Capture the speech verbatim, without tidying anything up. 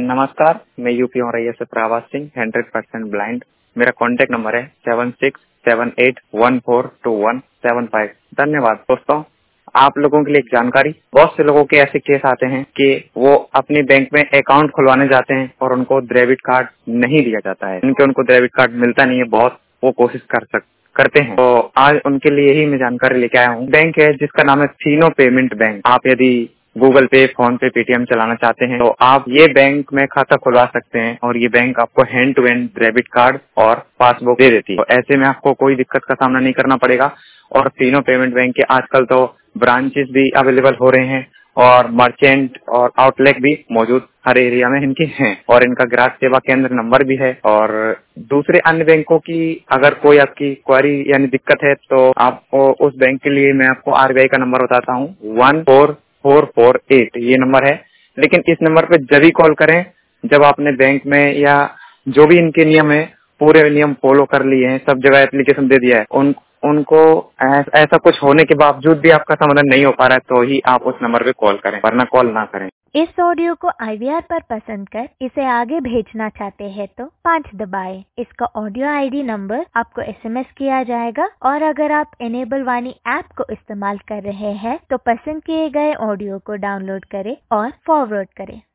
नमस्कार, मैं यूपी औरैया से Prabhat Singh, hundred percent blind. मेरा कॉन्टैक्ट नंबर है seven six seven eight one four two one seven five. धन्यवाद दोस्तों। आप लोगों के लिए एक जानकारी, बहुत से लोगों के ऐसे केस आते हैं कि वो अपने बैंक में अकाउंट खुलवाने जाते हैं और उनको डेबिट कार्ड नहीं दिया जाता है, क्योंकि उनको डेबिट कार्ड मिलता नहीं है। बहुत वो कोशिश कर सक करते हैं, तो आज उनके लिए ही मैं जानकारी लेके आया हूँ। बैंक है जिसका नाम है फिनो पेमेंट बैंक। आप यदि गूगल पे, फोन पे, पेटीएम चलाना चाहते हैं तो आप ये बैंक में खाता खुलवा सकते हैं और ये बैंक आपको hand to hand debit card और पासबुक दे देती है। तो ऐसे में आपको कोई दिक्कत का सामना नहीं करना पड़ेगा। और फिनो पेमेंट बैंक के आजकल तो ब्रांचेस भी अवेलेबल हो रहे हैं और मर्चेंट और आउटलेट भी मौजूद हर एरिया में इनके हैं, और इनका ग्राहक सेवा केंद्र नंबर भी है। और दूसरे अन्य बैंकों की अगर कोई आपकी क्वेरी यानी दिक्कत है तो आपको उस बैंक के लिए मैं आपको आरबीआई का नंबर बताता हूँ, one four four four eight ये नंबर है। लेकिन इस नंबर पे जब भी कॉल करें जब आपने बैंक में या जो भी इनके नियम है पूरे नियम फॉलो कर लिए हैं, सब जगह एप्लीकेशन दे दिया है, उन उनको ऐसा कुछ होने के बावजूद भी आपका समाधान नहीं हो पा रहा है तो ही आप उस नंबर पे कॉल करें, वरना कॉल ना करें। इस ऑडियो को आईवीआर पर पसंद कर इसे आगे भेजना चाहते हैं तो पाँच दबाएं। इसका ऑडियो आईडी नंबर आपको एसएमएस किया जाएगा, और अगर आप इनेबल वाणी ऐप को इस्तेमाल कर रहे हैं तो पसंद किए गए ऑडियो को डाउनलोड करें और फॉरवर्ड करें।